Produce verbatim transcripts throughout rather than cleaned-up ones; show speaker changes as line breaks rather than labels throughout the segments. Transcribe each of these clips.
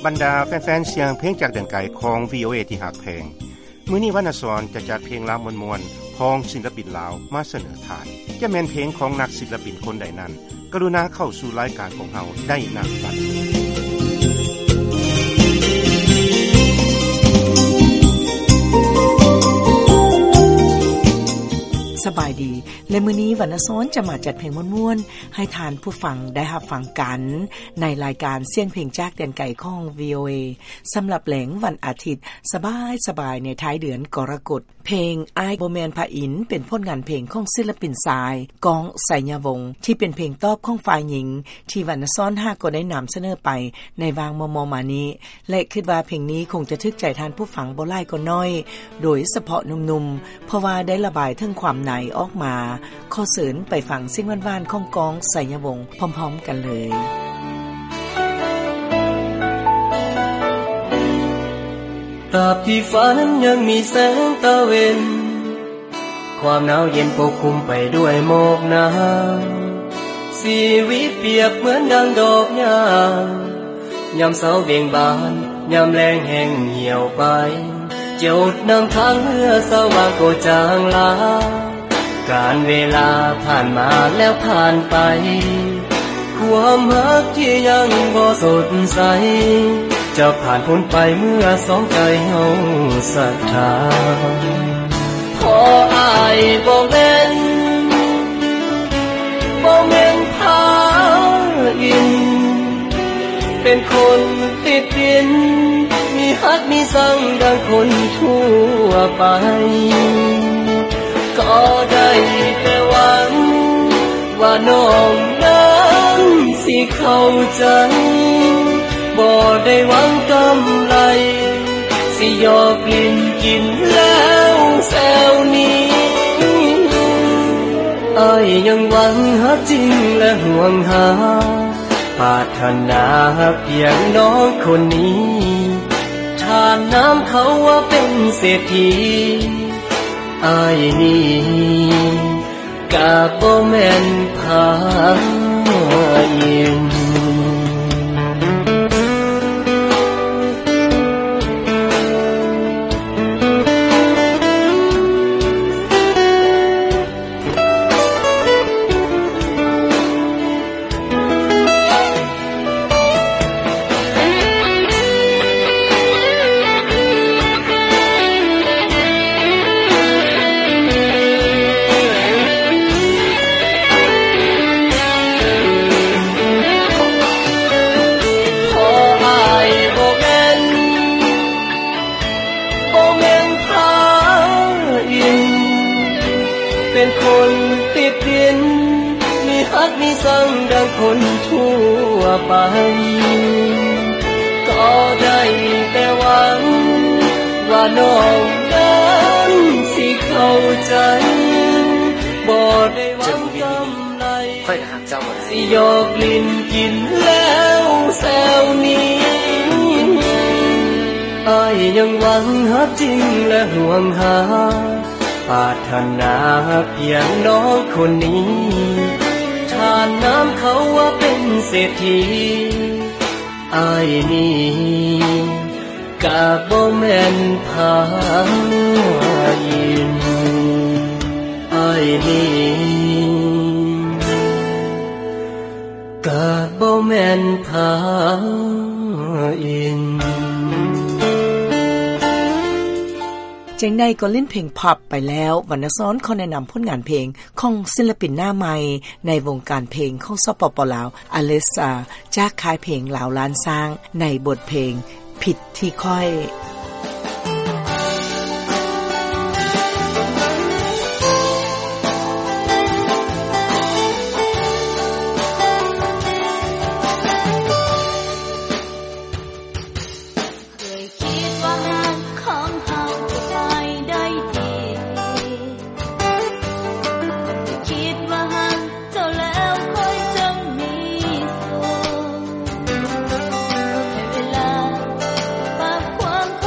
บรรดาแฟนๆเสียงเพลงจากแดนไกลของ วี โอ เอ ที่หักแพงมื้อนี้วรรณสรจะจัดเพลงลาวมวลๆของศิลปินลาวมาเสนอทานจะแม่นเพลงของนักศิลปินคนใดนั้นกรุณาเข้าสู่รายการของเฮาได้ณบัดนี้
สบายดีและมื้อนี้วรรณสรจะมาจัดเพลงม่วนๆให้ทานผู้ฟังได้รับฟังกันในรายการเสียงเพลงจากแดนไกลของ วี โอ เอ สำหรับแหลงวันอาทิตย์สบายๆในท้ายเดือนกรกฎาคมเพลงอ้ายบ่แม่นพระอินทร์เป็นผลงานเพลงของศิลปินชายกองไสยวงศ์ที่เป็นเพลงตอบของฝ่ายหญิงที่วรรณสรห้าก็ได้นำเสนอไปในวางมมมานี้และคิดว่าเพลงนี้คงจะทึกใจท่านผู้ฟังบ่หลายก็น้อยโดยเฉพาะหนุ่มๆเพราะว่าได้ระบายถึงความในออกมาขอเสริญไปฟังเสียงหวานๆของกองไสยวงศ์พร้อมๆกันเลย
ตราบที่ฝันยังมีแสงตะเวนความหนาวเย็นปกคลุมไปด้วยหมอกหนาชีวิตเปรียบเหมือนดังดอกหญ้ายามเสาเบ่งบานยามแล้งแห้งเหี่ยวไปจดนำทางเมื่อสว่างก็จางลาการเวลาผ่านมาแล้วผ่านไปความรักที่ยังบ่สดใสจะผ่านพ้นไปเมื่อสองใจเฮาศรัทธาขออ้ายบ่แม่นบ่แม่นพาอินเป็นคนติดดินมีฮักมีสังดังคนทั่วไปก็ได้แต่หวังว่าน้องนั้นสิเข้าใจบ่ได้หวังกำไรสิยอกลิ้นกินแล้วแซวนี้อ้ายยังหวังฮักจริงและห่วงหาปรารถนาเพียงน้องคนนี้ทานน้ำเขาว่าเป็นเศรษฐีอ้ายนี่กะบ่แม่นพาอินเป็นคนติดดินมีฮักมีสังดังคนทั่วไปก็ได้แต่หวังว่าน้องนั้นสิเข้าใจบ่ได้หวังกำไรค่อยหักเจ้าสิยอกลิ้นกินแล้วแซวนี้อ้ายยังหวังฮักจริงและห่วงหาปรารถนาเพียงน้องคนนี้ทานน้ำเขาว่าเป็นเศรษฐีอ้ายนี่กะบ่แม่นพาอินอ้ายนี่กะบ่แม่นพาอิน
เจงได้ก็เล่นเพลงพับไปแล้ววรรณสรขอแนะนำผลงานเพลงของศิลปินหน้าใหม่ในวงการเพลงของสปป.ลาวอเลซาจากค่ายเพลงลาวล้านสร้างในบทเพลงผิดที่ค่อย
ความ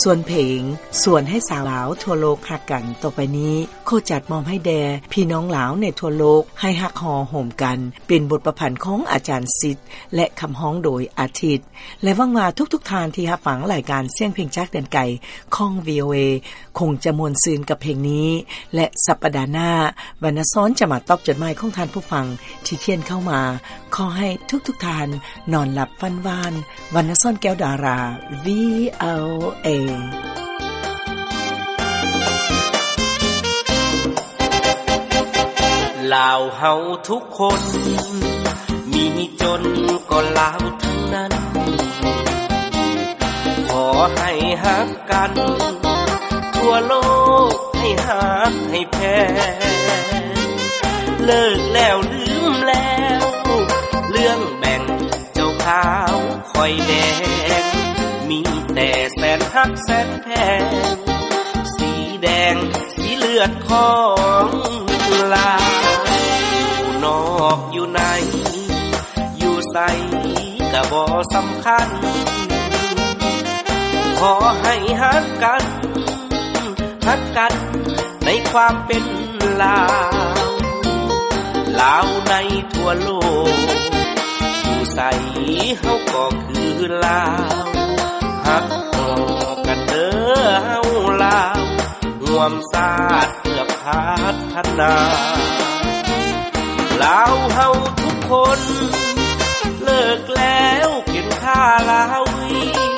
ส่วนเพลงส่วนให้สาวลาวทั่วโลกฮักกันต่อไปนี้โคจัดมอมให้แด่พี่น้องลาวในทั่วโลกให้ฮักฮอโหมกันเป็นบทประพันธ์ของอาจารย์สิทธิ์และคำฮ้องโดยอาทิตย์และหวังว่าทุกๆทานที่รับฟังรายการเสียงเพลงจากแดนไกลของ วี โอ เอ คงจะมวลซืนกับเพลงนี้และสัปดาห์หน้าวรรณซ้อนจะมาตอบจดหมายของท่านผู้ฟังที่เขียนเข้ามาขอให้ทุกๆทานนอนหลับฝันหวานวรรณซ้อนแก้วดารา วี โอ เอ
ลาวเฮาทุกคนมีจนก็ลาวทั้งนั้นขอให้ฮักกันทั่วโลกให้ฮักให้แพ้เลิกแล้วลืมแล้วเรื่องแบ่งเจ้าขาวคอยแดงมีแต่แสนฮักแสนแพงสีแดงสีเลือดของลาวอยู่นอกอยู่ในอยู่ใสก็บ่สำคัญขอให้ฮักกันฮักกันในความเป็นลาวลาวในทั่วโลกอยู่ใสเฮาก็คือลาวฮักฮอกันเด้อเฮาลาวร่วมชาติเพื่อพัฒนาลาวเฮาทุกคนเลิกแล้วเข็นฆ่าลาวี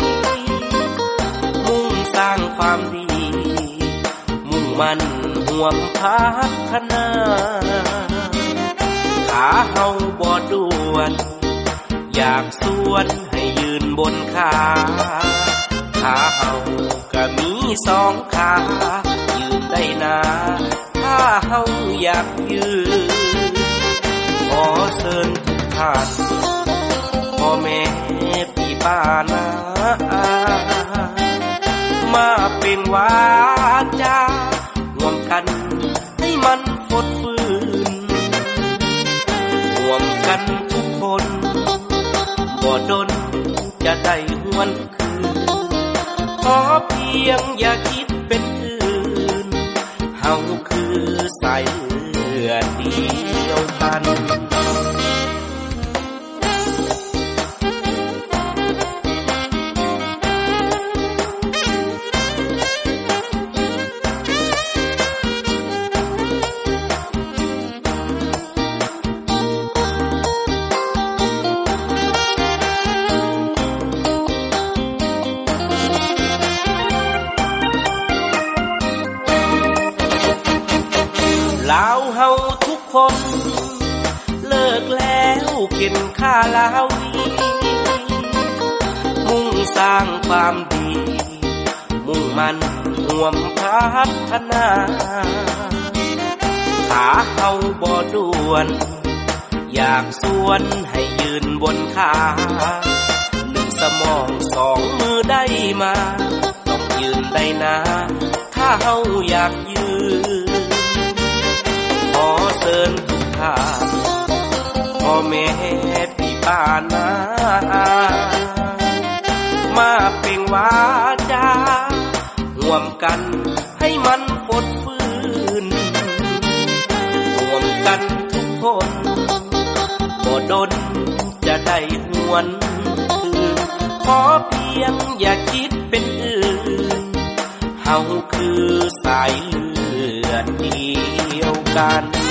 มุ่งสร้างความดีมุ่งมั่นห่วงพัฒนาขาเฮาบ่ด่วนอยากสวนให้ยืนบนขาขาเฮาก็มีสองขายืนได้นาถ้าเฮาอยากยืนขอเชิญทุกท่านพ่อแม่พี่ป้านามาเป็นวาจาร่วมกันให้มันฟดฟื้นร่วมกันทุกคนบ่ดนจะได้หวนคืนขอเพียงอย่าคิดเป็นอื่นเฮาคือสายเลือดเดียวกันลาวเฮาทุกคนเลิกแล้วเข็นฆ่าลาวีมุ่งสร้างความดีมุ่งมั่นร่วมพัฒนาขาเฮาบ่ด่วนอยากสวนให้ยืนบนขาหนึ่งสมองสองมือได้มาต้องยืนได้นาถ้าเฮาอยากยืนขอเชิญทุกท่านพ่อแม่พี่ป้านามาเป็นวาจาร่วมกันให้มันฟดฟื้นร่วมกันทุกคนบ่ดนจะได้หวนคืนขอเพียงอย่าคิดเป็นอื่นเฮาคือสายเลือดเดียวกัน